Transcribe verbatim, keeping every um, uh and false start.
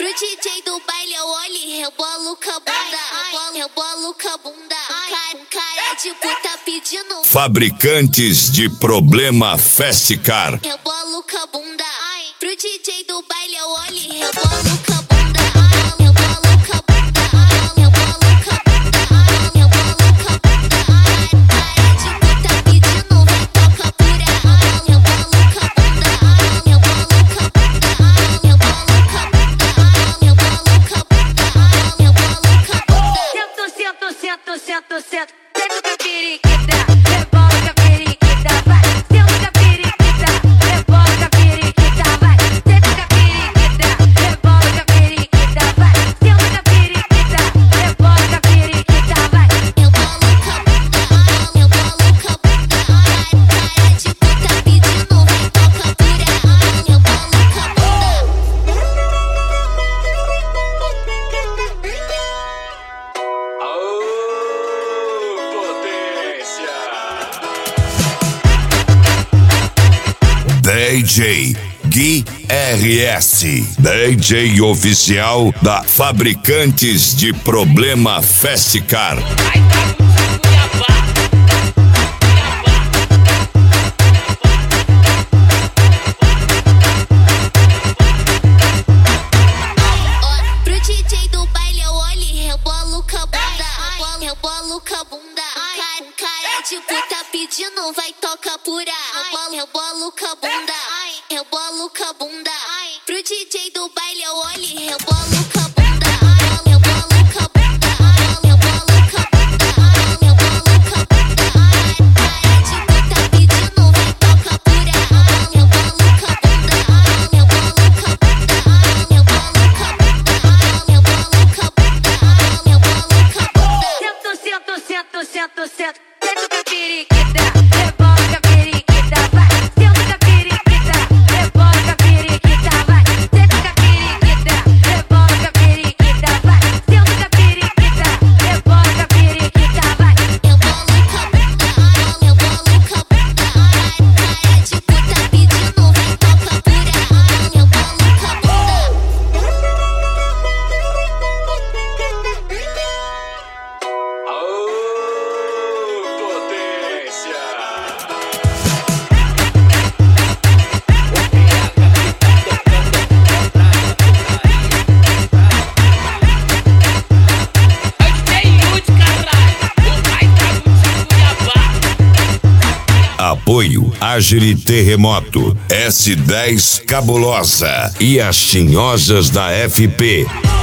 Pro D J do baile eu olho e rebolo com a bunda. Rebolo, rebolo com a bunda. Um cara, um cara de puta pedindo. Fabricantes de Problema Festicar. Rebolo com a bunda. Pro D J do baile eu olho e rebolo com a bunda. Rebolo com a bunda. Rebolo com a bunda. Rebolo com a bunda. Cara de puta pedindo, vem toca pura. Rebolo com a bunda. Rebolo com a bunda. Rebolo com a bunda. Rebolo com a bunda. Rebolo com a bunda. Sento, sento, sento, sento, sento com a periquita, rebola com a periquita, vai. Sento com a periquita, rebola com a periquita, vai. Sento com a periquita, rebola com a periquita, vai. Sento com a periquita, rebola com a periquita, vai. Rebolo com a bunda. Rebolo com a bunda. Cara de puta pedindo, vem toca pura. Rebolo com a bunda. D J Gui R S, D J oficial da Fabricantes de Problema Festicar. Pro D J do baile eu olho e rebolo com a bunda. Rebolo, rebolo com a bunda. Um cara, um cara de puta pedindo, vai toca pura. Rebolo, rebolo com a bunda. Rebolo com a bunda. Pro D J do baile eu olho e rebolo com a bunda. Rebolo com a bunda. Rebolo com a bunda. Rebolo com a bunda. Cara de puta pedindo, vai toca pura. Rebolo com a bunda. Rebolo com a bunda. Rebolo com a bunda. Rebolo com a bunda. Rebolo com a bunda. Sento, sento, sento, sento, sento, sento com a periquita, rebola com a periquita, vai. Sento com a periquita, rebola com a periquita, vai. Sento com a periquita, rebola com a periquita, vai. Sento com a periquita, rebola com a periquita, vai. Rebolo com a bunda. Rebolo com a bunda. Cara de puta pedindo, vem toca pura. Rebolo com a bunda. Apoio Agiri Terremoto, S dez Cabulosa e as Tinhosas da F P.